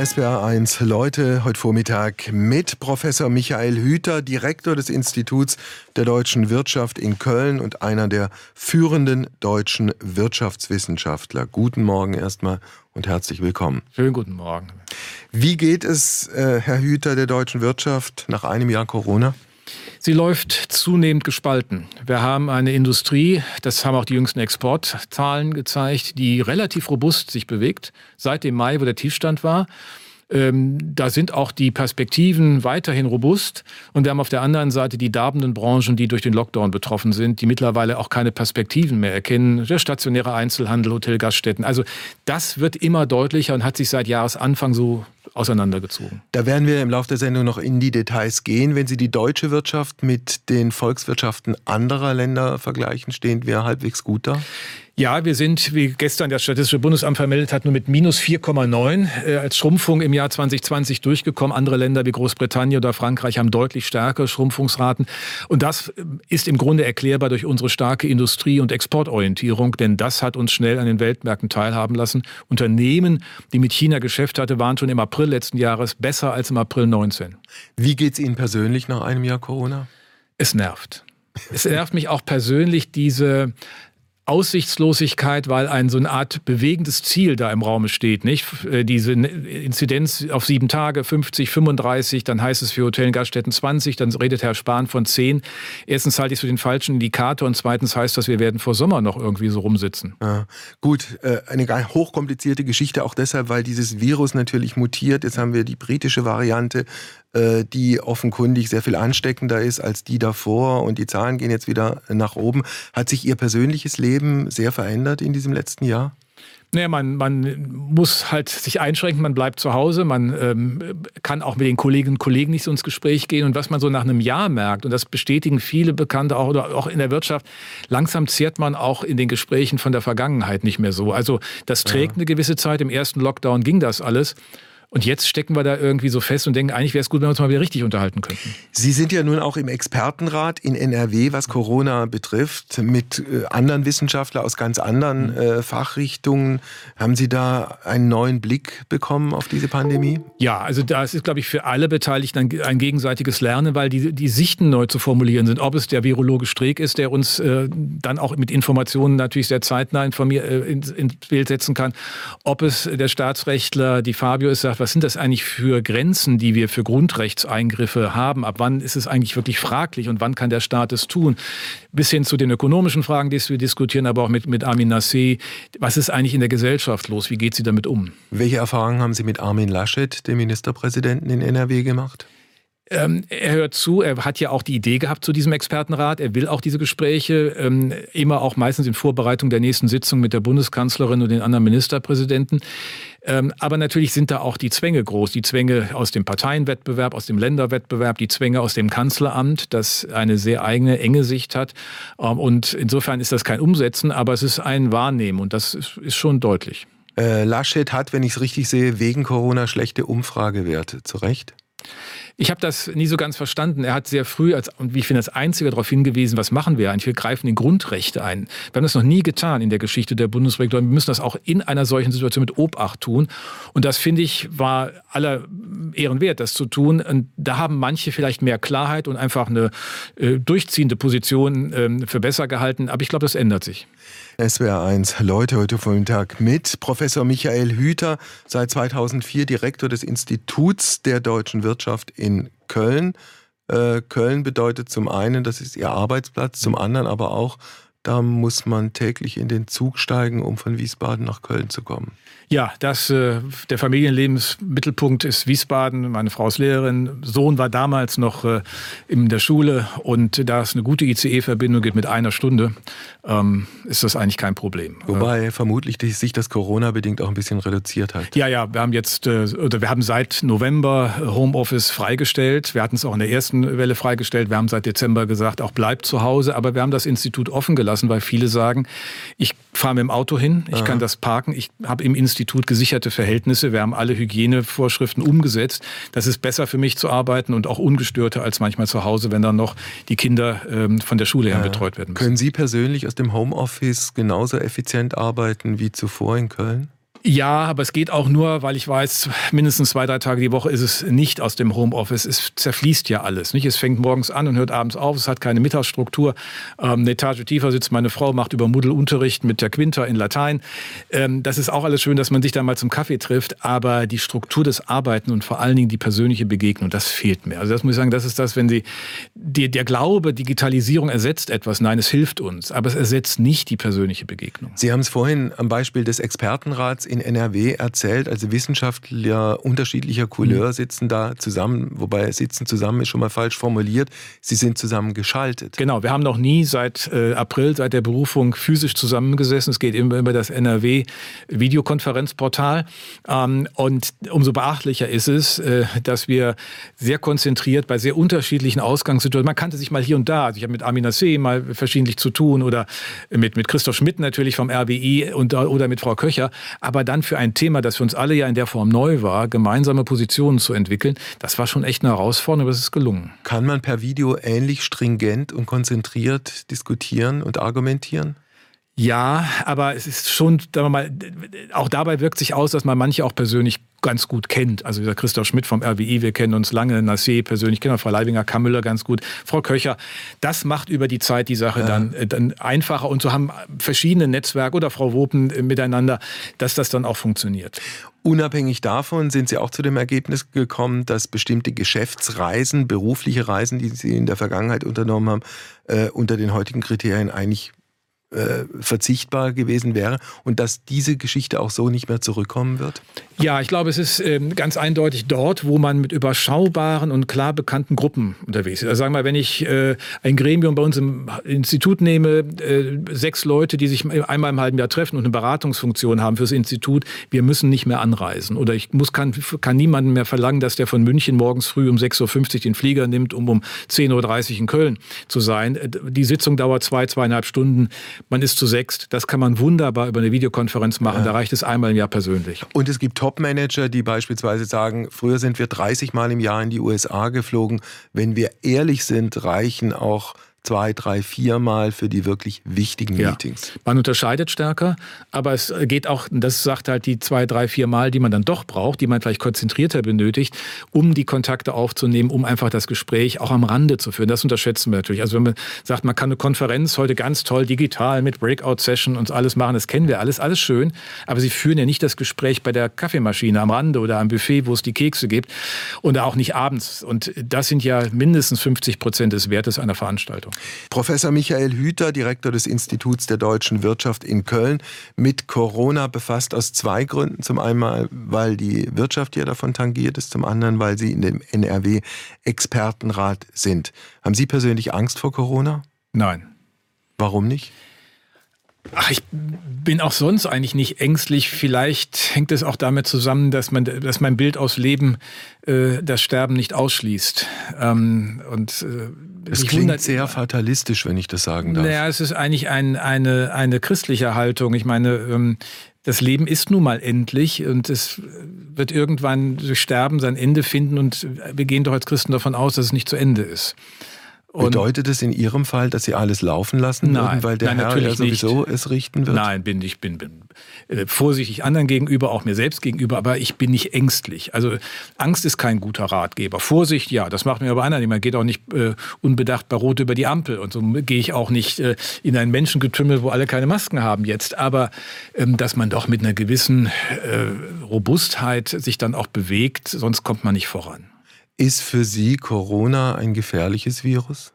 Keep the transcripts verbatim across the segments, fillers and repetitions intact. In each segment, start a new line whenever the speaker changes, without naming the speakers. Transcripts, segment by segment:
S W R eins Leute, heute Vormittag mit Professor Michael Hüter, Direktor des Instituts der deutschen Wirtschaft in Köln und einer der führenden deutschen Wirtschaftswissenschaftler. Guten Morgen erstmal und herzlich willkommen.
Schönen guten Morgen.
Wie geht es, äh, Herr Hüter, der deutschen Wirtschaft nach einem Jahr Corona?
Sie läuft zunehmend gespalten. Wir haben eine Industrie, das haben auch die jüngsten Exportzahlen gezeigt, die relativ robust sich bewegt, seit dem Mai, wo der Tiefstand war. Ähm, da sind auch die Perspektiven weiterhin robust. Und wir haben auf der anderen Seite die darbenden Branchen, die durch den Lockdown betroffen sind, die mittlerweile auch keine Perspektiven mehr erkennen. Der stationäre Einzelhandel, Hotel, Gaststätten. Also das wird immer deutlicher und hat sich seit Jahresanfang so auseinandergezogen.
Da werden wir im Laufe der Sendung noch in die Details gehen. Wenn Sie die deutsche Wirtschaft mit den Volkswirtschaften anderer Länder vergleichen, stehen wir halbwegs gut da?
Ja, wir sind, wie gestern das Statistische Bundesamt vermeldet hat, nur mit minus vier Komma neun äh, als Schrumpfung im Jahr zwanzig zwanzig durchgekommen. Andere Länder wie Großbritannien oder Frankreich haben deutlich stärkere Schrumpfungsraten. Und das ist im Grunde erklärbar durch unsere starke Industrie- und Exportorientierung, denn das hat uns schnell an den Weltmärkten teilhaben lassen. Unternehmen, die mit China Geschäft hatte, waren schon im April letzten Jahres besser als im April neunzehn.
Wie geht's Ihnen persönlich nach einem Jahr Corona?
Es nervt. Es nervt mich auch persönlich, diese Aussichtslosigkeit, weil ein so eine Art bewegendes Ziel da im Raum steht, nicht? Diese Inzidenz auf sieben Tage, fünfzig, fünfunddreißig, dann heißt es für Hotel und Gaststätten zwanzig, dann redet Herr Spahn von zehn. Erstens halte ich es für den falschen Indikator und zweitens heißt das, wir werden vor Sommer noch irgendwie so rumsitzen. Ja,
gut, eine hochkomplizierte Geschichte, auch deshalb, weil dieses Virus natürlich mutiert. Jetzt haben wir die britische Variante, die offenkundig sehr viel ansteckender ist als die davor und die Zahlen gehen jetzt wieder nach oben. Hat sich Ihr persönliches Leben sehr verändert in diesem letzten Jahr?
Naja, man, man muss halt sich einschränken, man bleibt zu Hause, man ähm, kann auch mit den Kolleginnen und Kollegen nicht so ins Gespräch gehen. Und was man so nach einem Jahr merkt, und das bestätigen viele Bekannte auch, oder auch in der Wirtschaft, langsam zehrt man auch in den Gesprächen von der Vergangenheit nicht mehr so. Also das trägt ja eine gewisse Zeit, im ersten Lockdown ging das alles. Und jetzt stecken wir da irgendwie so fest und denken, eigentlich wäre es gut, wenn wir uns mal wieder richtig unterhalten könnten.
Sie sind ja nun auch im Expertenrat in N R W, was Corona betrifft, mit äh, anderen Wissenschaftlern aus ganz anderen äh, Fachrichtungen. Haben Sie da einen neuen Blick bekommen auf diese Pandemie?
Ja, also das ist, glaube ich, für alle Beteiligten ein, ein gegenseitiges Lernen, weil die, die Sichten neu zu formulieren sind. Ob es der Virologe Streeck ist, der uns äh, dann auch mit Informationen natürlich sehr zeitnah informier, äh, ins, ins Bild setzen kann. Ob es der Staatsrechtler, die Fabio ist, sagt, was sind das eigentlich für Grenzen, die wir für Grundrechtseingriffe haben? Ab wann ist es eigentlich wirklich fraglich und wann kann der Staat es tun? Bis hin zu den ökonomischen Fragen, die wir diskutieren, aber auch mit, mit Armin Laschet. Was ist eigentlich in der Gesellschaft los? Wie geht sie damit um?
Welche Erfahrungen haben Sie mit Armin Laschet, dem Ministerpräsidenten in N R W, gemacht?
Ähm, er hört zu, er hat ja auch die Idee gehabt zu diesem Expertenrat, er will auch diese Gespräche, ähm, immer auch meistens in Vorbereitung der nächsten Sitzung mit der Bundeskanzlerin und den anderen Ministerpräsidenten. Ähm, aber natürlich sind da auch die Zwänge groß, die Zwänge aus dem Parteienwettbewerb, aus dem Länderwettbewerb, die Zwänge aus dem Kanzleramt, das eine sehr eigene, enge Sicht hat. Ähm, und insofern ist das kein Umsetzen, aber es ist ein Wahrnehmen und das ist, ist schon deutlich.
Äh, Laschet hat, wenn ich es richtig sehe, wegen Corona schlechte Umfragewerte, zu Recht?
Ich habe das nie so ganz verstanden. Er hat sehr früh, als, und wie ich finde, als Einziger darauf hingewiesen, was machen wir eigentlich? Wir greifen in Grundrechte ein. Wir haben das noch nie getan in der Geschichte der Bundesrepublik. Wir müssen das auch in einer solchen Situation mit Obacht tun. Und das, finde ich, war aller Ehren wert, das zu tun. Und da haben manche vielleicht mehr Klarheit und einfach eine äh, durchziehende Position äh, für besser gehalten. Aber ich glaube, das ändert sich.
S W R eins Leute, heute Vormittag mit Professor Michael Hüter, seit zweitausendvier Direktor des Instituts der deutschen Wirtschaft in Köln. Äh, Köln bedeutet zum einen, das ist Ihr Arbeitsplatz, zum anderen aber auch, da muss man täglich in den Zug steigen, um von Wiesbaden nach Köln zu kommen.
Ja, das, äh, der Familienlebensmittelpunkt ist Wiesbaden. Meine Frau ist Lehrerin. Sohn war damals noch äh, in der Schule und da es eine gute I C E-Verbindung gibt mit einer Stunde, ähm, ist das eigentlich kein Problem.
Wobei äh, vermutlich sich das Corona-bedingt auch ein bisschen reduziert hat.
Ja, ja, wir haben jetzt, äh, oder wir haben seit November Homeoffice freigestellt. Wir hatten es auch in der ersten Welle freigestellt. Wir haben seit Dezember gesagt, auch bleibt zu Hause. Aber wir haben das Institut offen gelassen, weil viele sagen, ich fahre mit dem Auto hin, ich Aha. kann das parken, ich habe im Institut gesicherte Verhältnisse, wir haben alle Hygienevorschriften umgesetzt. Das ist besser für mich zu arbeiten und auch ungestörter als manchmal zu Hause, wenn dann noch die Kinder ähm, von der Schule her ja. betreut werden müssen.
Können Sie persönlich aus dem Homeoffice genauso effizient arbeiten wie zuvor in Köln?
Ja, aber es geht auch nur, weil ich weiß, mindestens zwei, drei Tage die Woche ist es nicht aus dem Homeoffice. Es zerfließt ja alles. Nicht? Es fängt morgens an und hört abends auf. Es hat keine Mittagsstruktur. Ähm, eine Etage tiefer sitzt meine Frau, macht über Moodle Unterricht mit der Quinta in Latein. Ähm, das ist auch alles schön, dass man sich da mal zum Kaffee trifft. Aber die Struktur des Arbeiten und vor allen Dingen die persönliche Begegnung, das fehlt mir. Also das muss ich sagen, das ist das, wenn Sie, die, der Glaube, Digitalisierung ersetzt etwas. Nein, es hilft uns. Aber es ersetzt nicht die persönliche Begegnung.
Sie haben es vorhin am Beispiel des Expertenrats in N R W erzählt, also Wissenschaftler unterschiedlicher Couleur sitzen da zusammen, wobei sitzen zusammen ist schon mal falsch formuliert, sie sind zusammen geschaltet.
Genau, wir haben noch nie seit äh, April, seit der Berufung physisch zusammengesessen. Es geht immer über das N R W-Videokonferenzportal. Ähm, und umso beachtlicher ist es, äh, dass wir sehr konzentriert bei sehr unterschiedlichen Ausgangssituationen, man kannte sich mal hier und da, also ich habe mit Armin Nassé mal verschiedentlich zu tun oder mit, mit Christoph Schmidt natürlich vom R B I und, oder mit Frau Köcher, aber dann für ein Thema, das für uns alle ja in der Form neu war, gemeinsame Positionen zu entwickeln, das war schon echt eine Herausforderung, aber es ist gelungen.
Kann man per Video ähnlich stringent und konzentriert diskutieren und argumentieren?
Ja, aber es ist schon, sagen wir mal, auch dabei wirkt sich aus, dass man manche auch persönlich ganz gut kennt. Also dieser Christoph Schmidt vom R B I, wir kennen uns lange, Nassé persönlich, kennen Frau Leibinger, Kammüller ganz gut, Frau Köcher. Das macht über die Zeit die Sache ja. dann, dann einfacher und so haben verschiedene Netzwerke oder Frau Wopen miteinander, dass das dann auch funktioniert.
Unabhängig davon sind Sie auch zu dem Ergebnis gekommen, dass bestimmte Geschäftsreisen, berufliche Reisen, die Sie in der Vergangenheit unternommen haben, äh, unter den heutigen Kriterien eigentlich Äh, verzichtbar gewesen wäre und dass diese Geschichte auch so nicht mehr zurückkommen wird?
Ja, ich glaube, es ist ähm, ganz eindeutig dort, wo man mit überschaubaren und klar bekannten Gruppen unterwegs ist. Also sagen wir mal, wenn ich äh, ein Gremium bei uns im Institut nehme, äh, sechs Leute, die sich einmal im halben Jahr treffen und eine Beratungsfunktion haben fürs Institut, wir müssen nicht mehr anreisen. Oder ich muss, kann, kann niemanden mehr verlangen, dass der von München morgens früh um sechs Uhr fünfzig den Flieger nimmt, um um zehn Uhr dreißig in Köln zu sein. Die Sitzung dauert zwei, zweieinhalb Stunden. Man ist zu sechst. Das kann man wunderbar über eine Videokonferenz machen. Ja. Da reicht es einmal im Jahr persönlich.
Und es gibt Top-Manager, die beispielsweise sagen, früher sind wir dreißig Mal im Jahr in die U S A geflogen. Wenn wir ehrlich sind, reichen auch zwei, drei, vier Mal für die wirklich wichtigen
ja.
Meetings.
Man unterscheidet stärker, aber es geht auch, das sagt halt die zwei, drei, vier Mal, die man dann doch braucht, die man vielleicht konzentrierter benötigt, um die Kontakte aufzunehmen, um einfach das Gespräch auch am Rande zu führen. Das unterschätzen wir natürlich. Also wenn man sagt, man kann eine Konferenz heute ganz toll digital mit Breakout-Session und alles machen, das kennen wir alles, alles schön, aber sie führen ja nicht das Gespräch bei der Kaffeemaschine am Rande oder am Buffet, wo es die Kekse gibt und auch nicht abends. Und das sind ja mindestens fünfzig Prozent des Wertes einer Veranstaltung.
Professor Michael Hüter, Direktor des Instituts der deutschen Wirtschaft in Köln, mit Corona befasst aus zwei Gründen. Zum einen, weil die Wirtschaft ja davon tangiert ist, zum anderen, weil Sie in dem N R W-Expertenrat sind. Haben Sie persönlich Angst vor Corona?
Nein.
Warum nicht?
Ach, ich bin auch sonst eigentlich nicht ängstlich. Vielleicht hängt es auch damit zusammen, dass, man, dass mein Bild aus Leben äh, das Sterben nicht ausschließt. Ähm, und, äh,
es klingt wundert, sehr fatalistisch, wenn ich das sagen darf.
Naja, es ist eigentlich ein, eine, eine christliche Haltung. Ich meine, ähm, das Leben ist nun mal endlich und es wird irgendwann durch Sterben sein Ende finden und wir gehen doch als Christen davon aus, dass es nicht zu Ende ist.
Und bedeutet es in Ihrem Fall, dass Sie alles laufen lassen
nein,
würden, weil der
nein,
Herr ja sowieso
nicht.
es richten wird?
Nein, bin ich bin, bin äh, vorsichtig anderen gegenüber, auch mir selbst gegenüber, aber ich bin nicht ängstlich. Also Angst ist kein guter Ratgeber. Vorsicht, ja, das macht mir aber einer nicht. Man geht auch nicht äh, unbedacht bei Rot über die Ampel und so gehe ich auch nicht äh, in ein Menschengetümmel, wo alle keine Masken haben jetzt. Aber ähm, dass man doch mit einer gewissen äh, Robustheit sich dann auch bewegt, sonst kommt man nicht voran.
Ist für Sie Corona ein gefährliches Virus?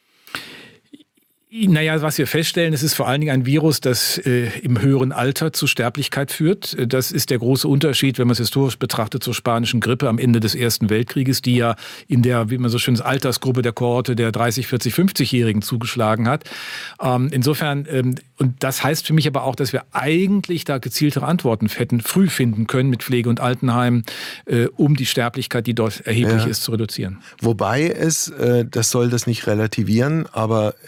Naja, was wir feststellen, es ist vor allen Dingen ein Virus, das äh, im höheren Alter zu Sterblichkeit führt. Das ist der große Unterschied, wenn man es historisch betrachtet, zur spanischen Grippe am Ende des Ersten Weltkrieges, die ja in der, wie man so schön sagt, Altersgruppe der Kohorte der dreißig-, vierzig-, fünfzigjährigen zugeschlagen hat. Ähm, insofern, ähm, und das heißt für mich aber auch, dass wir eigentlich da gezieltere Antworten hätten früh finden können mit Pflege- und Altenheimen, äh, um die Sterblichkeit, die dort erheblich ja. ist, zu reduzieren.
Wobei es, äh, das soll das nicht relativieren, aber äh, es ist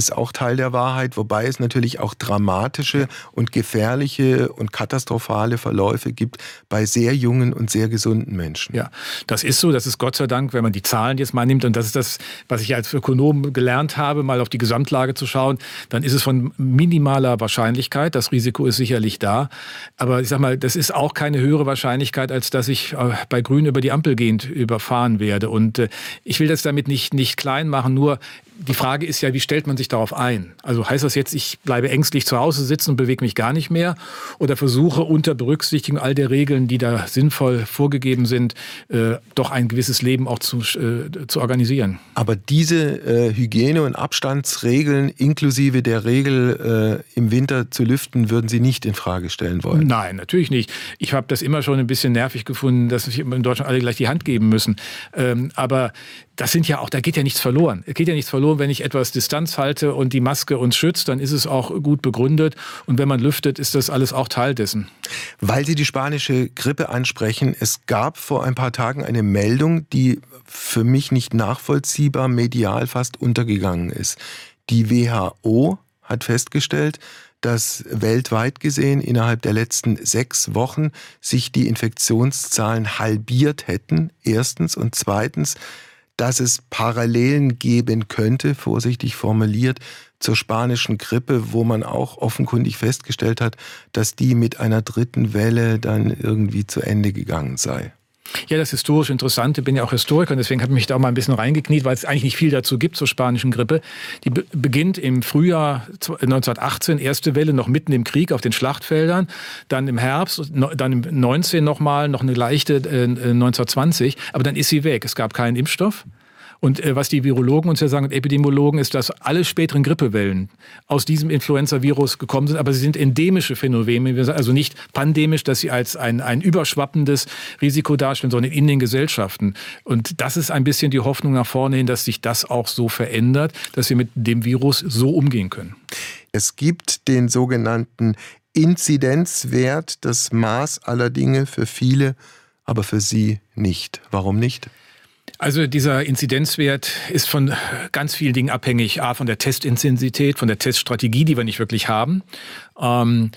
ist auch Teil der Wahrheit, wobei es natürlich auch dramatische und gefährliche und katastrophale Verläufe gibt bei sehr jungen und sehr gesunden Menschen.
Ja, das ist so. Das ist Gott sei Dank, wenn man die Zahlen jetzt mal nimmt, und das ist das, was ich als Ökonom gelernt habe, mal auf die Gesamtlage zu schauen, dann ist es von minimaler Wahrscheinlichkeit. Das Risiko ist sicherlich da. Aber ich sag mal, das ist auch keine höhere Wahrscheinlichkeit, als dass ich bei Grün über die Ampel gehend überfahren werde. Und ich will das damit nicht, nicht klein machen, nur die Frage ist ja, wie stellt man sich darauf ein? Also heißt das jetzt, ich bleibe ängstlich zu Hause sitzen und bewege mich gar nicht mehr oder versuche unter Berücksichtigung all der Regeln, die da sinnvoll vorgegeben sind, äh, doch ein gewisses Leben auch zu, äh, zu organisieren?
Aber diese äh, Hygiene- und Abstandsregeln inklusive der Regel, äh, im Winter zu lüften, würden Sie nicht in Frage stellen wollen?
Nein, natürlich nicht. Ich habe das immer schon ein bisschen nervig gefunden, dass sich in Deutschland alle gleich die Hand geben müssen. Ähm, aber das sind ja auch, da geht ja nichts verloren. Es geht ja nichts verloren, wenn ich etwas Distanz halte und die Maske uns schützt, dann ist es auch gut begründet. Und wenn man lüftet, ist das alles auch Teil dessen.
Weil Sie die spanische Grippe ansprechen, es gab vor ein paar Tagen eine Meldung, die für mich nicht nachvollziehbar medial fast untergegangen ist. Die W H O hat festgestellt, dass weltweit gesehen innerhalb der letzten sechs Wochen sich die Infektionszahlen halbiert hätten, erstens. Und zweitens, dass es Parallelen geben könnte, vorsichtig formuliert, zur spanischen Grippe, wo man auch offenkundig festgestellt hat, dass die mit einer dritten Welle dann irgendwie zu Ende gegangen sei.
Ja, das historisch Interessante, bin ja auch Historiker, und deswegen habe ich mich da auch mal ein bisschen reingekniet, weil es eigentlich nicht viel dazu gibt zur spanischen Grippe. Die be- beginnt im Frühjahr neunzehnhundertachtzehn, erste Welle, noch mitten im Krieg auf den Schlachtfeldern, dann im Herbst, no, dann im neunzehn nochmal, noch eine leichte äh, neunzehnhundertzwanzig, aber dann ist sie weg. Es gab keinen Impfstoff. Und äh, was die Virologen uns ja sagen und Epidemiologen ist, dass alle späteren Grippewellen aus diesem Influenza-Virus gekommen sind, aber sie sind endemische Phänomene, also nicht pandemisch, dass sie als ein, ein überschwappendes Risiko darstellen, sondern in den Gesellschaften. Und das ist ein bisschen die Hoffnung nach vorne hin, dass sich das auch so verändert, dass wir mit dem Virus so umgehen können.
Es gibt den sogenannten Inzidenzwert, das Maß aller Dinge für viele, aber für Sie nicht. Warum nicht?
Also dieser Inzidenzwert ist von ganz vielen Dingen abhängig. A, von der Testintensität, von der Teststrategie, die wir nicht wirklich haben. Ähm,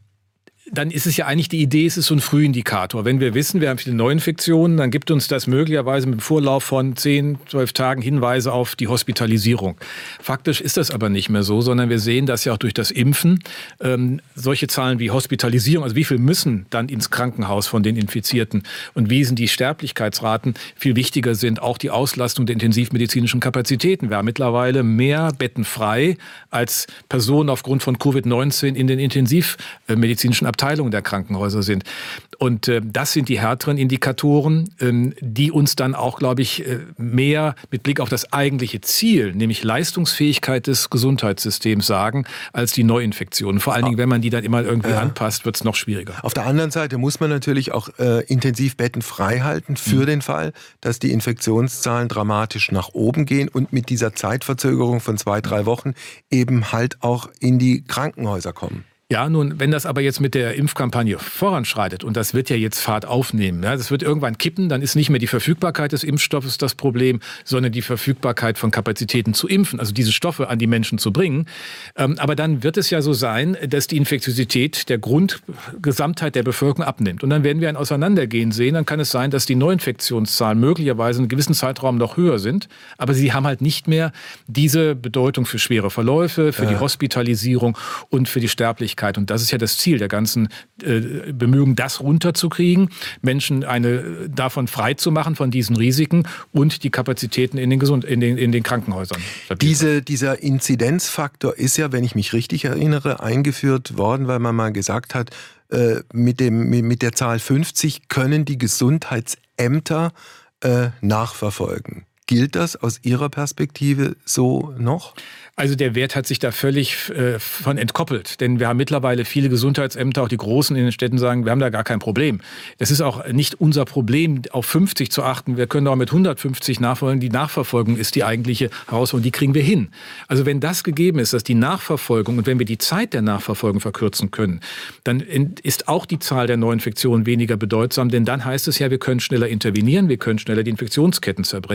dann ist es ja eigentlich die Idee, es ist so ein Frühindikator. Wenn wir wissen, wir haben viele Neuinfektionen, dann gibt uns das möglicherweise mit dem Vorlauf von zehn, zwölf Tagen Hinweise auf die Hospitalisierung. Faktisch ist das aber nicht mehr so, sondern wir sehen, dass ja auch durch das Impfen ähm, solche Zahlen wie Hospitalisierung, also wie viel müssen dann ins Krankenhaus von den Infizierten und wie sind die Sterblichkeitsraten, viel wichtiger sind, auch die Auslastung der intensivmedizinischen Kapazitäten. Wir haben mittlerweile mehr Betten frei, als Personen aufgrund von Covid neunzehn in den intensivmedizinischen Abteilungen Abteilungen der Krankenhäuser sind. Und äh, das sind die härteren Indikatoren, ähm, die uns dann auch, glaube ich, äh, mehr mit Blick auf das eigentliche Ziel, nämlich Leistungsfähigkeit des Gesundheitssystems sagen, als die Neuinfektionen. Vor allen Dingen, wenn man die dann immer irgendwie ja. anpasst, wird es noch schwieriger.
Auf der anderen Seite muss man natürlich auch äh, Intensivbetten frei halten für mhm. den Fall, dass die Infektionszahlen dramatisch nach oben gehen und mit dieser Zeitverzögerung von zwei, drei Wochen eben halt auch in die Krankenhäuser kommen.
Ja, nun, wenn das aber jetzt mit der Impfkampagne voranschreitet, und das wird ja jetzt Fahrt aufnehmen, ja, das wird irgendwann kippen, dann ist nicht mehr die Verfügbarkeit des Impfstoffes das Problem, sondern die Verfügbarkeit von Kapazitäten zu impfen, also diese Stoffe an die Menschen zu bringen. Ähm, aber dann wird es ja so sein, dass die Infektiosität der Grundgesamtheit der Bevölkerung abnimmt. Und dann werden wir ein Auseinandergehen sehen. Dann kann es sein, dass die Neuinfektionszahlen möglicherweise in einem gewissen Zeitraum noch höher sind, aber sie haben halt nicht mehr diese Bedeutung für schwere Verläufe, für ja. die Hospitalisierung und für die Sterblichkeit. Und das ist ja das Ziel der ganzen äh, Bemühungen, das runterzukriegen, Menschen eine, davon frei zu machen, von diesen Risiken und die Kapazitäten in den, Gesund-, in den, in den Krankenhäusern.
Diese, dieser Inzidenzfaktor ist ja, wenn ich mich richtig erinnere, eingeführt worden, weil man mal gesagt hat, äh, mit, dem, mit der Zahl fünfzig können die Gesundheitsämter äh, nachverfolgen. Gilt das aus Ihrer Perspektive so noch?
Also der Wert hat sich da völlig äh, von entkoppelt. Denn wir haben mittlerweile viele Gesundheitsämter, auch die Großen in den Städten sagen, wir haben da gar kein Problem. Das ist auch nicht unser Problem, auf fünfzig zu achten. Wir können auch mit hundertfünfzig nachfolgen. Die Nachverfolgung ist die eigentliche Herausforderung, die kriegen wir hin. Also wenn das gegeben ist, dass die Nachverfolgung und wenn wir die Zeit der Nachverfolgung verkürzen können, dann ist auch die Zahl der Neuinfektionen weniger bedeutsam. Denn dann heißt es ja, wir können schneller intervenieren, wir können schneller die Infektionsketten zerbrechen.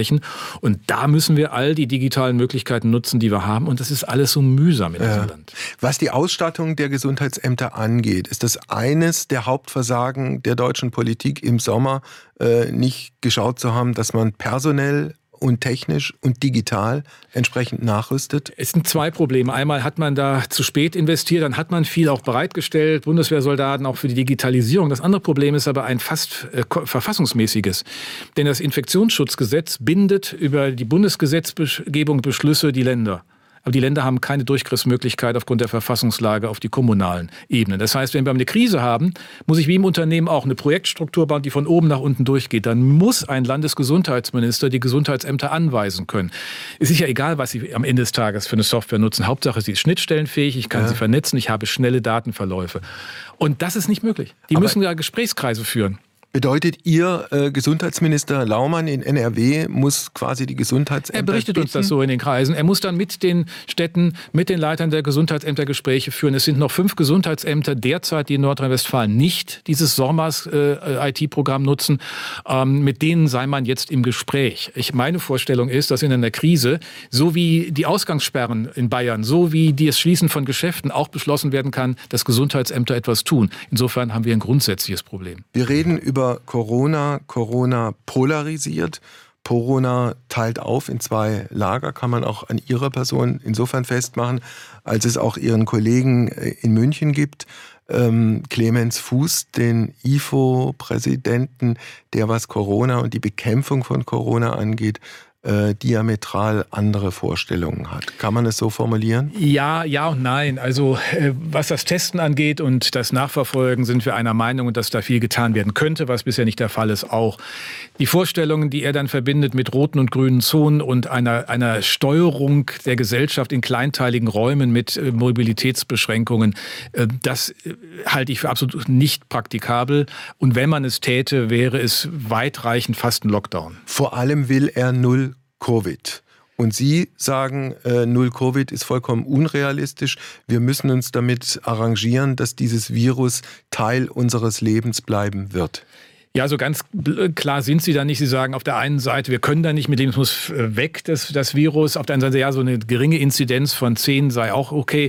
Und da müssen wir all die digitalen Möglichkeiten nutzen, die wir haben. Und das ist alles so mühsam in diesem
ja.
Land.
Was die Ausstattung der Gesundheitsämter angeht, ist das eines der Hauptversagen der deutschen Politik im Sommer, äh, nicht geschaut zu haben, dass man personell und technisch und digital entsprechend nachrüstet?
Es sind zwei Probleme. Einmal hat man da zu spät investiert, dann hat man viel auch bereitgestellt, Bundeswehrsoldaten auch für die Digitalisierung. Das andere Problem ist aber ein fast äh, verfassungsmäßiges. Denn das Infektionsschutzgesetz bindet über die Bundesgesetzgebung Beschlüsse die Länder. Aber die Länder haben keine Durchgriffsmöglichkeit aufgrund der Verfassungslage auf die kommunalen Ebenen. Das heißt, wenn wir eine Krise haben, muss ich wie im Unternehmen auch eine Projektstruktur bauen, die von oben nach unten durchgeht. Dann muss ein Landesgesundheitsminister die Gesundheitsämter anweisen können. Es ist ja egal, was Sie am Ende des Tages für eine Software nutzen. Hauptsache, sie ist schnittstellenfähig, ich kann ja. sie vernetzen, ich habe schnelle Datenverläufe. Und das ist nicht möglich. Die Aber müssen da Gesprächskreise führen.
Bedeutet, Ihr äh, Gesundheitsminister Laumann in N R W muss quasi die Gesundheitsämter...
Er berichtet
bitten?
uns das so in den Kreisen. Er muss dann mit den Städten, mit den Leitern der Gesundheitsämter Gespräche führen. Es sind noch fünf Gesundheitsämter derzeit, die in Nordrhein-Westfalen nicht dieses SORMAS äh, I T-Programm nutzen. Ähm, mit denen sei man jetzt im Gespräch. Ich, meine Vorstellung ist, dass in einer Krise, so wie die Ausgangssperren in Bayern, so wie das Schließen von Geschäften auch beschlossen werden kann, dass Gesundheitsämter etwas tun. Insofern haben wir ein grundsätzliches Problem.
Wir reden über Corona. Corona polarisiert. Corona teilt auf in zwei Lager, kann man auch an Ihrer Person insofern festmachen, als es auch Ihren Kollegen in München gibt. Ähm, Clemens Fuß, den I F O-Präsidenten, der was Corona und die Bekämpfung von Corona angeht, äh, diametral andere Vorstellungen hat. Kann man es so formulieren?
Ja, ja und nein. Also äh, was das Testen angeht und das Nachverfolgen, sind wir einer Meinung, dass da viel getan werden könnte, was bisher nicht der Fall ist, auch. Die Vorstellungen, die er dann verbindet mit roten und grünen Zonen und einer, einer Steuerung der Gesellschaft in kleinteiligen Räumen mit äh, Mobilitätsbeschränkungen, äh, das äh, halte ich für absolut nicht praktikabel. Und wenn man es täte, wäre es weitreichend fast ein Lockdown.
Vor allem will er null Covid. Und Sie sagen, äh, null Covid ist vollkommen unrealistisch. Wir müssen uns damit arrangieren, dass dieses Virus Teil unseres Lebens bleiben wird.
Ja, so ganz klar sind Sie da nicht. Sie sagen auf der einen Seite, wir können da nicht mit dem, es muss weg, das, das Virus. Auf der anderen Seite, ja, so eine geringe Inzidenz von zehn sei auch okay.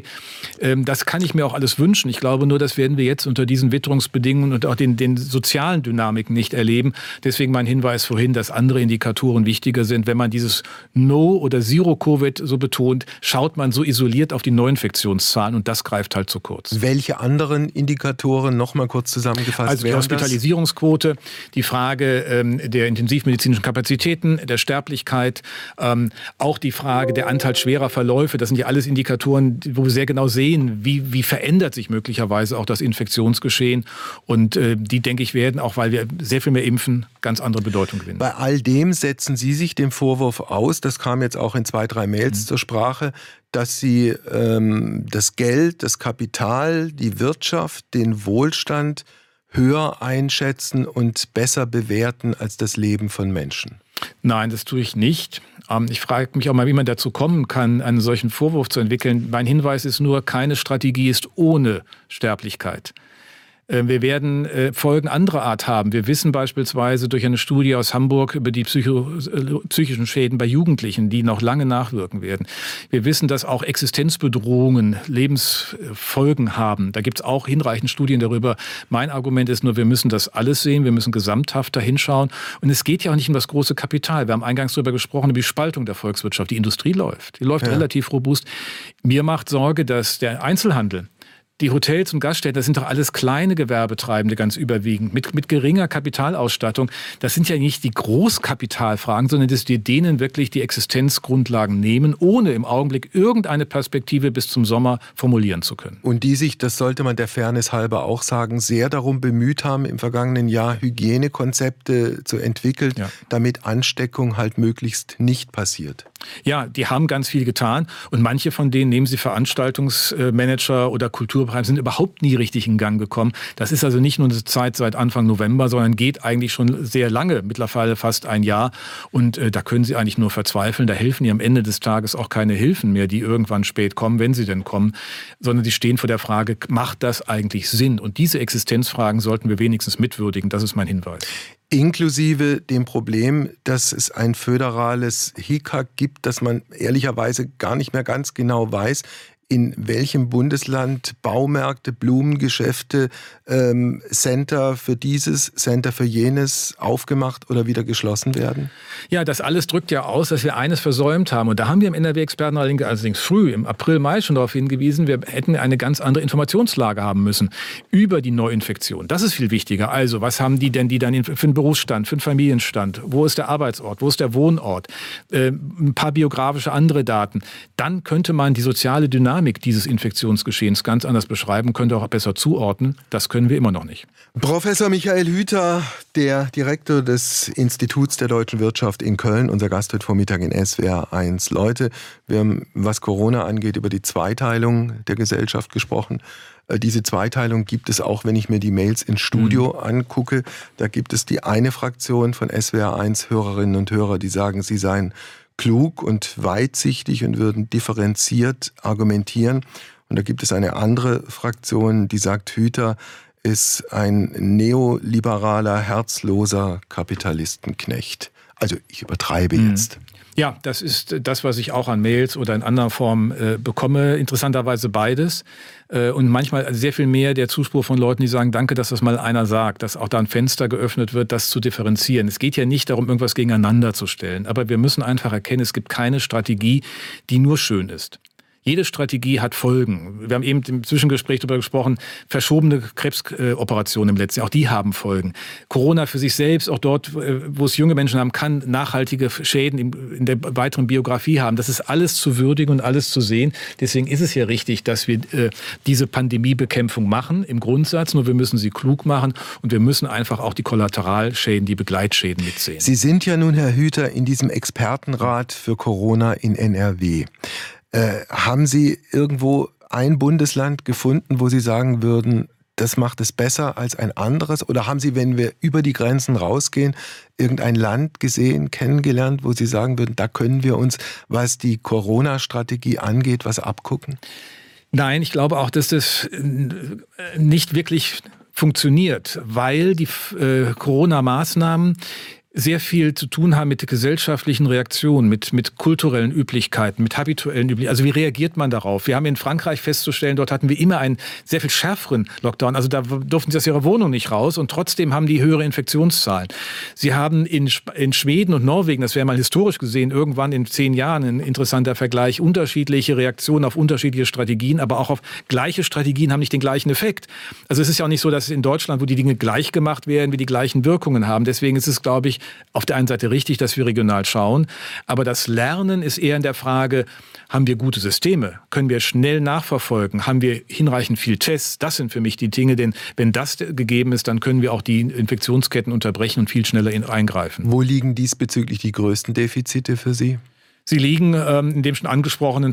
Das kann ich mir auch alles wünschen. Ich glaube nur, das werden wir jetzt unter diesen Witterungsbedingungen und auch den, den sozialen Dynamiken nicht erleben. Deswegen mein Hinweis vorhin, dass andere Indikatoren wichtiger sind. Wenn man dieses No- oder Zero-Covid so betont, schaut man so isoliert auf die Neuinfektionszahlen und das greift halt zu kurz.
Welche anderen Indikatoren, noch mal kurz zusammengefasst,
also die Hospitalisierungsquote, die Frage ähm, der intensivmedizinischen Kapazitäten, der Sterblichkeit, ähm, auch die Frage der Anteil schwerer Verläufe. Das sind ja alles Indikatoren, wo wir sehr genau sehen, wie, wie verändert sich möglicherweise auch das Infektionsgeschehen. Und äh, die, denke ich, werden, auch weil wir sehr viel mehr impfen, ganz andere Bedeutung gewinnen.
Bei all dem setzen Sie sich dem Vorwurf aus, das kam jetzt auch in zwei, drei Mails mhm. zur Sprache, dass Sie ähm, das Geld, das Kapital, die Wirtschaft, den Wohlstand höher einschätzen und besser bewerten als das Leben von Menschen?
Nein, das tue ich nicht. Ich frage mich auch mal, wie man dazu kommen kann, einen solchen Vorwurf zu entwickeln. Mein Hinweis ist nur, keine Strategie ist ohne Sterblichkeit. Wir werden Folgen anderer Art haben. Wir wissen beispielsweise durch eine Studie aus Hamburg über die psycho, psychischen Schäden bei Jugendlichen, die noch lange nachwirken werden. Wir wissen, dass auch Existenzbedrohungen Lebensfolgen haben. Da gibt es auch hinreichend Studien darüber. Mein Argument ist nur, wir müssen das alles sehen. Wir müssen gesamthaft da hinschauen. Und es geht ja auch nicht um das große Kapital. Wir haben eingangs darüber gesprochen, über die Spaltung der Volkswirtschaft. Die Industrie läuft. Die läuft ja. relativ robust. Mir macht Sorge, dass der Einzelhandel, die Hotels und Gaststätten, das sind doch alles kleine Gewerbetreibende ganz überwiegend, mit, mit geringer Kapitalausstattung. Das sind ja nicht die Großkapitalfragen, sondern dass wir denen wirklich die Existenzgrundlagen nehmen, ohne im Augenblick irgendeine Perspektive bis zum Sommer formulieren zu können.
Und die sich, das sollte man der Fairness halber auch sagen, sehr darum bemüht haben, im vergangenen Jahr Hygienekonzepte zu entwickeln, ja. damit Ansteckung halt möglichst nicht passiert.
Ja, die haben ganz viel getan und manche von denen, nehmen Sie Veranstaltungsmanager oder Kultur, sind überhaupt nie richtig in Gang gekommen. Das ist also nicht nur eine Zeit seit Anfang November, sondern geht eigentlich schon sehr lange, mittlerweile fast ein Jahr. Und äh, da können Sie eigentlich nur verzweifeln. Da helfen Ihnen am Ende des Tages auch keine Hilfen mehr, die irgendwann spät kommen, wenn sie denn kommen, sondern sie stehen vor der Frage, macht das eigentlich Sinn? Und diese Existenzfragen sollten wir wenigstens mitwürdigen. Das ist mein Hinweis.
Inklusive dem Problem, dass es ein föderales Hickhack gibt, dass man ehrlicherweise gar nicht mehr ganz genau weiß, in welchem Bundesland Baumärkte, Blumengeschäfte, ähm, Center für dieses, Center für jenes aufgemacht oder wieder geschlossen werden?
Ja, das alles drückt ja aus, dass wir eines versäumt haben. Und da haben wir im N R W-Experten allerdings früh, im April, Mai schon darauf hingewiesen, wir hätten eine ganz andere Informationslage haben müssen über die Neuinfektion. Das ist viel wichtiger. Also, was haben die denn, die dann für einen Berufsstand, für einen Familienstand? Wo ist der Arbeitsort? Wo ist der Wohnort? Äh, ein paar biografische andere Daten. Dann könnte man die soziale Dynamik dieses Infektionsgeschehens ganz anders beschreiben, könnte auch besser zuordnen. Das können wir immer noch nicht.
Professor Michael Hüter, der Direktor des Instituts der deutschen Wirtschaft in Köln, unser Gast heute Vormittag in S W R eins. Leute, wir haben, was Corona angeht, über die Zweiteilung der Gesellschaft gesprochen. Diese Zweiteilung gibt es auch, wenn ich mir die Mails ins Studio mhm. angucke. Da gibt es die eine Fraktion von S W R eins Hörerinnen und Hörer, die sagen, sie seien klug und weitsichtig und würden differenziert argumentieren. Und da gibt es eine andere Fraktion, die sagt, Hüter ist ein neoliberaler, herzloser Kapitalistenknecht. Also ich übertreibe
mhm.
jetzt.
Ja, das ist das, was ich auch an Mails oder in anderer Form äh, bekomme. Interessanterweise beides. Äh, und manchmal sehr viel mehr der Zuspruch von Leuten, die sagen, danke, dass das mal einer sagt, dass auch da ein Fenster geöffnet wird, das zu differenzieren. Es geht ja nicht darum, irgendwas gegeneinander zu stellen. Aber wir müssen einfach erkennen, es gibt keine Strategie, die nur schön ist. Jede Strategie hat Folgen. Wir haben eben im Zwischengespräch darüber gesprochen, verschobene Krebsoperationen im letzten Jahr, auch die haben Folgen. Corona für sich selbst, auch dort, wo es junge Menschen haben, kann nachhaltige Schäden in der weiteren Biografie haben. Das ist alles zu würdigen und alles zu sehen. Deswegen ist es ja richtig, dass wir diese Pandemiebekämpfung machen, im Grundsatz. Nur wir müssen sie klug machen und wir müssen einfach auch die Kollateralschäden, die Begleitschäden mitsehen.
Sie sind ja nun, Herr Hüter, in diesem Expertenrat für Corona in N R W. Äh, haben Sie irgendwo ein Bundesland gefunden, wo Sie sagen würden, das macht es besser als ein anderes? Oder haben Sie, wenn wir über die Grenzen rausgehen, irgendein Land gesehen, kennengelernt, wo Sie sagen würden, da können wir uns, was die Corona-Strategie angeht, was abgucken?
Nein, ich glaube auch, dass das nicht wirklich funktioniert, weil die äh, Corona-Maßnahmen sehr viel zu tun haben mit gesellschaftlichen Reaktionen, mit, mit kulturellen Üblichkeiten, mit habituellen Üblichkeiten. Also wie reagiert man darauf? Wir haben in Frankreich festzustellen, dort hatten wir immer einen sehr viel schärferen Lockdown. Also da durften sie aus ihrer Wohnung nicht raus und trotzdem haben die höhere Infektionszahlen. Sie haben in, in Schweden und Norwegen, das wäre mal historisch gesehen, irgendwann in zehn Jahren ein interessanter Vergleich, unterschiedliche Reaktionen auf unterschiedliche Strategien, aber auch auf gleiche Strategien haben nicht den gleichen Effekt. Also es ist ja auch nicht so, dass in Deutschland, wo die Dinge gleich gemacht werden, wir die gleichen Wirkungen haben. Deswegen ist es, glaube ich, auf der einen Seite richtig, dass wir regional schauen, aber das Lernen ist eher in der Frage, haben wir gute Systeme? Können wir schnell nachverfolgen? Haben wir hinreichend viel Tests? Das sind für mich die Dinge, denn wenn das gegeben ist, dann können wir auch die Infektionsketten unterbrechen und viel schneller eingreifen.
Wo liegen diesbezüglich die größten Defizite für Sie?
Sie liegen ähm, in dem schon angesprochenen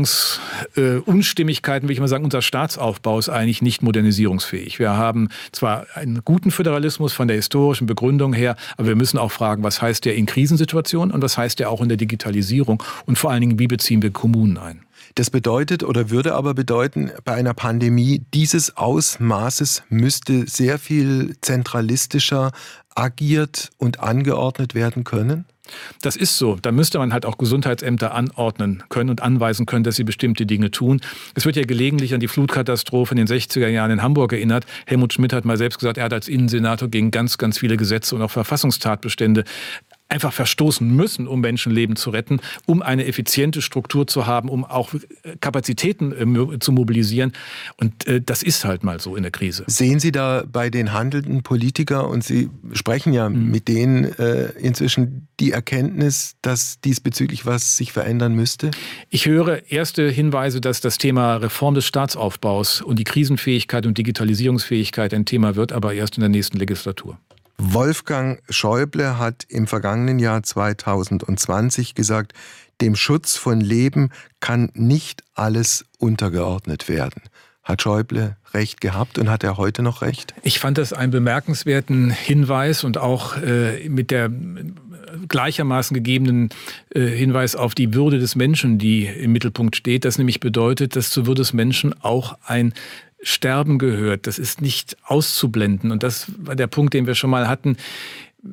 Verwaltungsunstimmigkeiten, äh, will ich mal sagen, unser Staatsaufbau ist eigentlich nicht modernisierungsfähig. Wir haben zwar einen guten Föderalismus von der historischen Begründung her, aber wir müssen auch fragen, was heißt der in Krisensituationen und was heißt der auch in der Digitalisierung und vor allen Dingen, wie beziehen wir Kommunen ein?
Das bedeutet oder würde aber bedeuten, bei einer Pandemie dieses Ausmaßes müsste sehr viel zentralistischer agiert und angeordnet werden können?
Das ist so. Da müsste man halt auch Gesundheitsämter anordnen können und anweisen können, dass sie bestimmte Dinge tun. Es wird ja gelegentlich an die Flutkatastrophe in den sechziger Jahren in Hamburg erinnert. Helmut Schmidt hat mal selbst gesagt, er hat als Innensenator gegen ganz, ganz viele Gesetze und auch Verfassungstatbestände einfach verstoßen müssen, um Menschenleben zu retten, um eine effiziente Struktur zu haben, um auch Kapazitäten äh, zu mobilisieren. Und äh, das ist halt mal so in der Krise.
Sehen Sie da bei den handelnden Politikern, und Sie sprechen ja mhm. mit denen äh, inzwischen die Erkenntnis, dass diesbezüglich was sich verändern müsste?
Ich höre erste Hinweise, dass das Thema Reform des Staatsaufbaus und die Krisenfähigkeit und Digitalisierungsfähigkeit ein Thema wird, aber erst in der nächsten Legislatur.
Wolfgang Schäuble hat im vergangenen Jahr zweitausendzwanzig gesagt, dem Schutz von Leben kann nicht alles untergeordnet werden. Hat Schäuble recht gehabt und hat er heute noch recht?
Ich fand das einen bemerkenswerten Hinweis und auch äh, mit der gleichermaßen gegebenen äh, Hinweis auf die Würde des Menschen, die im Mittelpunkt steht. Das nämlich bedeutet, dass zur Würde des Menschen auch ein Sterben gehört. Das ist nicht auszublenden. Und das war der Punkt, den wir schon mal hatten.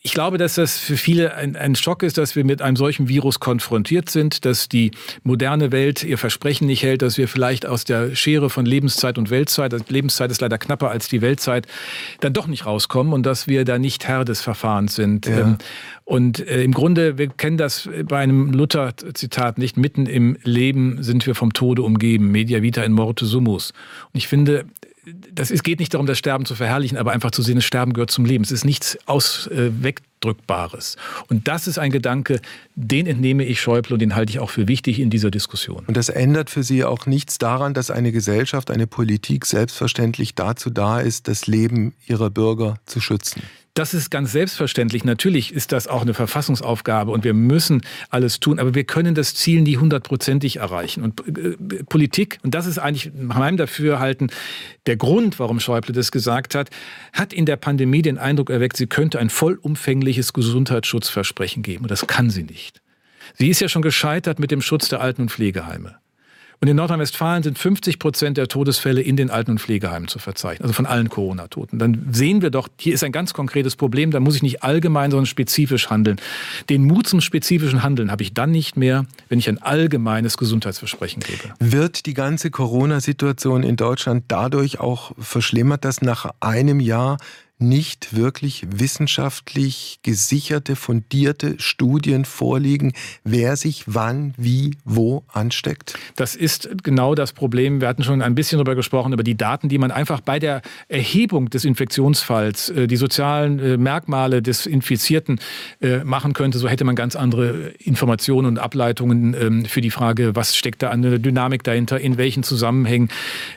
Ich glaube, dass das für viele ein, ein Schock ist, dass wir mit einem solchen Virus konfrontiert sind, dass die moderne Welt ihr Versprechen nicht hält, dass wir vielleicht aus der Schere von Lebenszeit und Weltzeit, die Lebenszeit ist leider knapper als die Weltzeit, dann doch nicht rauskommen und dass wir da nicht Herr des Verfahrens sind. Ja. Und äh, im Grunde, wir kennen das bei einem Luther-Zitat nicht, mitten im Leben sind wir vom Tode umgeben, media vita in morte summus. Und ich finde, das ist, geht nicht darum, das Sterben zu verherrlichen, aber einfach zu sehen, das Sterben gehört zum Leben. Es ist nichts aus, äh, Wegdrückbares. Und das ist ein Gedanke, den entnehme ich Schäuble und den halte ich auch für wichtig in dieser Diskussion.
Und das ändert für Sie auch nichts daran, dass eine Gesellschaft, eine Politik selbstverständlich dazu da ist, das Leben ihrer Bürger zu schützen?
Das ist ganz selbstverständlich. Natürlich ist das auch eine Verfassungsaufgabe und wir müssen alles tun, aber wir können das Ziel nie hundertprozentig erreichen. Und äh, Politik, und das ist eigentlich nach meinem Dafürhalten der Grund, warum Schäuble das gesagt hat, hat in der Pandemie den Eindruck erweckt, sie könnte ein vollumfängliches Gesundheitsschutzversprechen geben. Und das kann sie nicht. Sie ist ja schon gescheitert mit dem Schutz der Alten- und Pflegeheimen. Und in Nordrhein-Westfalen sind fünfzig Prozent der Todesfälle in den Alten- und Pflegeheimen zu verzeichnen, also von allen Corona-Toten. Dann sehen wir doch, hier ist ein ganz konkretes Problem, da muss ich nicht allgemein, sondern spezifisch handeln. Den Mut zum spezifischen Handeln habe ich dann nicht mehr, wenn ich ein allgemeines Gesundheitsversprechen gebe.
Wird die ganze Corona-Situation in Deutschland dadurch auch verschlimmert, dass nach einem Jahr nicht wirklich wissenschaftlich gesicherte, fundierte Studien vorliegen, wer sich wann, wie, wo ansteckt?
Das ist genau das Problem. Wir hatten schon ein bisschen darüber gesprochen, über die Daten, die man einfach bei der Erhebung des Infektionsfalls, die sozialen Merkmale des Infizierten machen könnte. So hätte man ganz andere Informationen und Ableitungen für die Frage, was steckt da an der Dynamik dahinter, in welchen Zusammenhängen.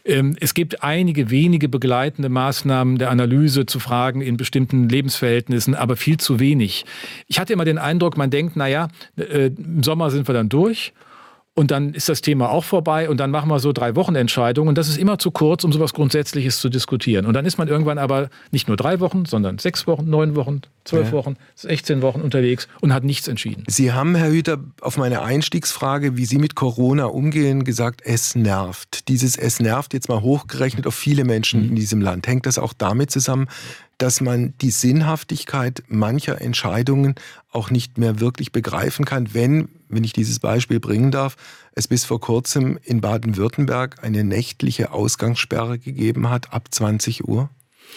Es gibt einige wenige begleitende Maßnahmen der Analyse zu Fragen in bestimmten Lebensverhältnissen, aber viel zu wenig. Ich hatte immer den Eindruck, man denkt, naja, äh, im Sommer sind wir dann durch und dann ist das Thema auch vorbei und dann machen wir so drei Wochen Entscheidungen und das ist immer zu kurz, um sowas Grundsätzliches zu diskutieren. Und dann ist man irgendwann aber nicht nur drei Wochen, sondern sechs Wochen, neun Wochen, zwölf ja. Wochen, sechzehn Wochen unterwegs und hat nichts entschieden.
Sie haben, Herr Hüter, auf meine Einstiegsfrage, wie Sie mit Corona umgehen, gesagt, es nervt. Dieses Es nervt jetzt mal hochgerechnet auf viele Menschen mhm. in diesem Land. Hängt das auch damit zusammen, dass man die Sinnhaftigkeit mancher Entscheidungen auch nicht mehr wirklich begreifen kann, wenn, wenn ich dieses Beispiel bringen darf, es bis vor kurzem in Baden-Württemberg eine nächtliche Ausgangssperre gegeben hat ab zwanzig Uhr?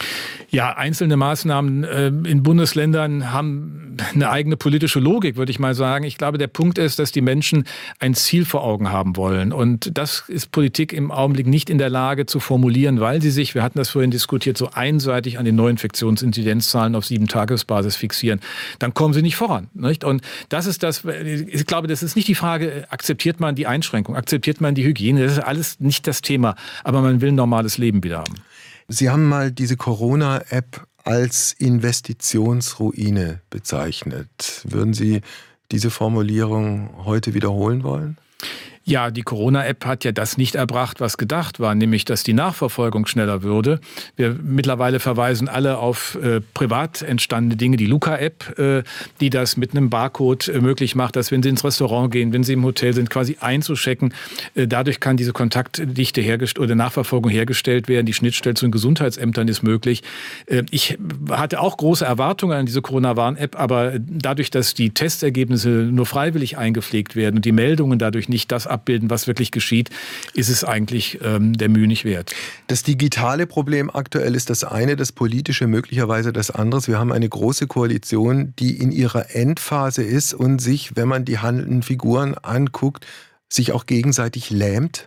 Ja, einzelne Maßnahmen äh, in Bundesländern haben eine eigene politische Logik, würde ich mal sagen. Ich glaube, der Punkt ist, dass die Menschen ein Ziel vor Augen haben wollen. Und das ist Politik im Augenblick nicht in der Lage zu formulieren, weil sie sich, wir hatten das vorhin diskutiert, so einseitig an den Neuinfektionsinzidenzzahlen auf Sieben-Tages-Basis fixieren. Dann kommen sie nicht voran. Nicht? Und das ist das, ich glaube, das ist nicht die Frage, akzeptiert man die Einschränkung, akzeptiert man die Hygiene, das ist alles nicht das Thema. Aber man will ein normales Leben wieder haben.
Sie haben mal diese Corona-App als Investitionsruine bezeichnet. Würden Sie diese Formulierung heute wiederholen wollen?
Ja, die Corona-App hat ja das nicht erbracht, was gedacht war, nämlich, dass die Nachverfolgung schneller würde. Wir mittlerweile verweisen alle auf äh, privat entstandene Dinge, die Luca-App, äh, die das mit einem Barcode äh, möglich macht, dass wenn Sie ins Restaurant gehen, wenn Sie im Hotel sind, quasi einzuschecken. Äh, dadurch kann diese Kontaktdichte hergestellt oder Nachverfolgung hergestellt werden. Die Schnittstelle zu den Gesundheitsämtern ist möglich. Äh, ich hatte auch große Erwartungen an diese Corona-Warn-App, aber dadurch, dass die Testergebnisse nur freiwillig eingepflegt werden und die Meldungen dadurch nicht das abbilden, was wirklich geschieht, ist es eigentlich ähm, der Mühe nicht wert.
Das digitale Problem aktuell ist das eine, das politische möglicherweise das andere. Wir haben eine große Koalition, die in ihrer Endphase ist und sich, wenn man die handelnden Figuren anguckt, sich auch gegenseitig lähmt.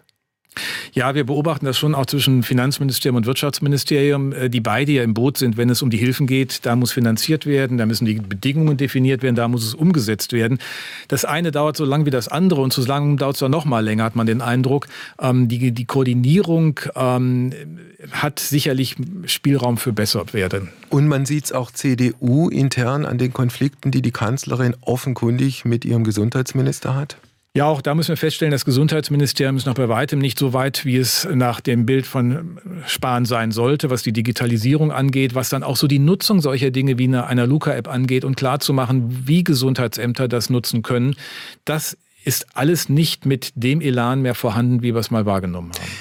Ja, wir beobachten das schon auch zwischen Finanzministerium und Wirtschaftsministerium, die beide ja im Boot sind, wenn es um die Hilfen geht. Da muss finanziert werden, da müssen die Bedingungen definiert werden, da muss es umgesetzt werden. Das eine dauert so lang wie das andere und so lange dauert es dann noch mal länger, hat man den Eindruck. Die, die Koordinierung ähm, hat sicherlich Spielraum für besser werden.
Und man sieht es auch C D U intern an den Konflikten, die die Kanzlerin offenkundig mit ihrem Gesundheitsminister hat?
Ja, auch da müssen wir feststellen, das Gesundheitsministerium ist noch bei weitem nicht so weit, wie es nach dem Bild von Spahn sein sollte, was die Digitalisierung angeht, was dann auch so die Nutzung solcher Dinge wie eine, einer Luca-App angeht und klarzumachen, wie Gesundheitsämter das nutzen können. Das ist alles nicht mit dem Elan mehr vorhanden, wie wir es mal wahrgenommen haben.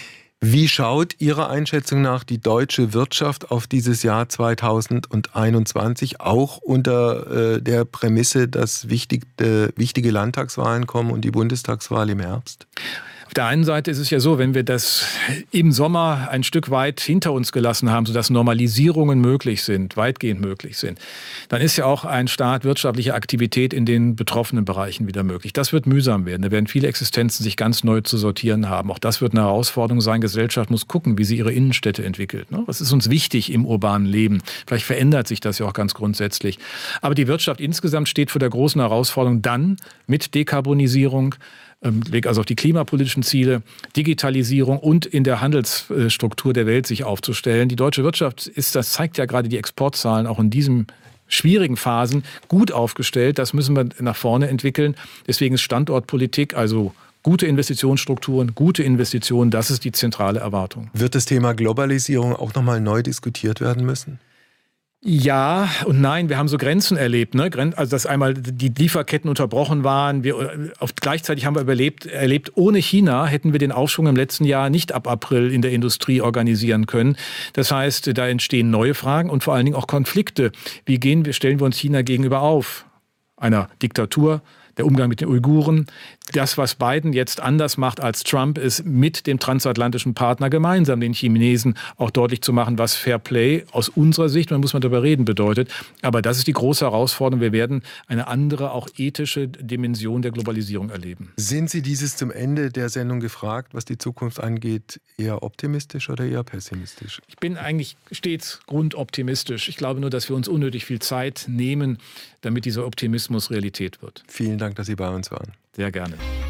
Wie schaut Ihrer Einschätzung nach die deutsche Wirtschaft auf dieses Jahr zweitausendeinundzwanzig, auch unter äh, der Prämisse, dass wichtige, wichtige Landtagswahlen kommen und die Bundestagswahl im Herbst?
Auf der einen Seite ist es ja so, wenn wir das im Sommer ein Stück weit hinter uns gelassen haben, sodass Normalisierungen möglich sind, weitgehend möglich sind, dann ist ja auch ein Start wirtschaftlicher Aktivität in den betroffenen Bereichen wieder möglich. Das wird mühsam werden. Da werden viele Existenzen sich ganz neu zu sortieren haben. Auch das wird eine Herausforderung sein. Gesellschaft muss gucken, wie sie ihre Innenstädte entwickelt. Was ist uns wichtig im urbanen Leben? Vielleicht verändert sich das ja auch ganz grundsätzlich. Aber die Wirtschaft insgesamt steht vor der großen Herausforderung, dann mit Dekarbonisierung, also auf die klimapolitischen Ziele, Digitalisierung und in der Handelsstruktur der Welt sich aufzustellen. Die deutsche Wirtschaft ist, das zeigt ja gerade die Exportzahlen, auch in diesen schwierigen Phasen gut aufgestellt. Das müssen wir nach vorne entwickeln. Deswegen ist Standortpolitik, also gute Investitionsstrukturen, gute Investitionen, das ist die zentrale Erwartung.
Wird das Thema Globalisierung auch nochmal neu diskutiert werden müssen?
Ja und nein, wir haben so Grenzen erlebt, ne? Also dass einmal die Lieferketten unterbrochen waren. Wir, auf, gleichzeitig haben wir überlebt, erlebt, ohne China hätten wir den Aufschwung im letzten Jahr nicht ab April in der Industrie organisieren können. Das heißt, da entstehen neue Fragen und vor allen Dingen auch Konflikte. Wie gehen wir, stellen wir uns China gegenüber auf? Einer Diktatur? Der Umgang mit den Uiguren. Das, was Biden jetzt anders macht als Trump, ist mit dem transatlantischen Partner gemeinsam den Chinesen auch deutlich zu machen, was Fair Play aus unserer Sicht, man muss mal darüber reden, bedeutet. Aber das ist die große Herausforderung. Wir werden eine andere, auch ethische Dimension der Globalisierung erleben.
Sind Sie dieses zum Ende der Sendung gefragt, was die Zukunft angeht, eher optimistisch oder eher pessimistisch?
Ich bin eigentlich stets grundoptimistisch. Ich glaube nur, dass wir uns unnötig viel Zeit nehmen, damit dieser Optimismus Realität wird.
Vielen Dank, dass Sie bei uns waren.
Sehr gerne.